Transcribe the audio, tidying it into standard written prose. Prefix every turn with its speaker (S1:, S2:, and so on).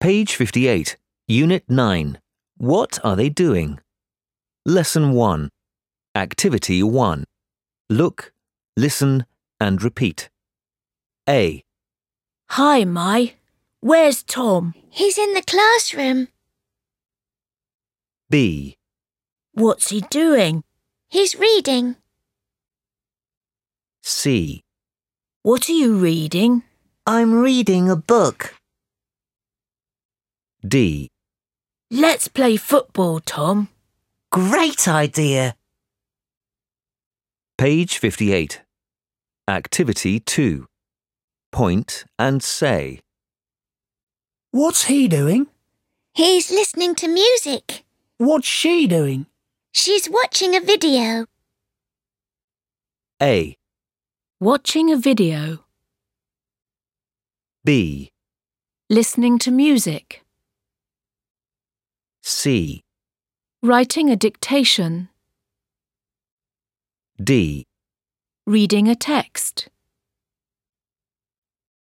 S1: Page 58, Unit 9. What are they doing? Lesson 1. Activity 1. Look, listen and repeat. A.
S2: Hi, Mai. Where's Tom?
S3: He's in the classroom.
S1: B.
S2: What's he doing?
S3: He's reading.
S1: C.
S2: What are you reading?
S4: I'm reading a book.
S1: D.
S2: Let's play football, Tom.
S4: Great idea.
S1: Page 58. Activity 2. Point and say.
S5: What's he doing?
S3: He's listening to music.
S5: What's she doing?
S3: She's watching a video.
S1: A.
S2: Watching a video.
S1: B.
S2: Listening to music.
S1: C.
S2: Writing a dictation.
S1: D.
S2: Reading a text.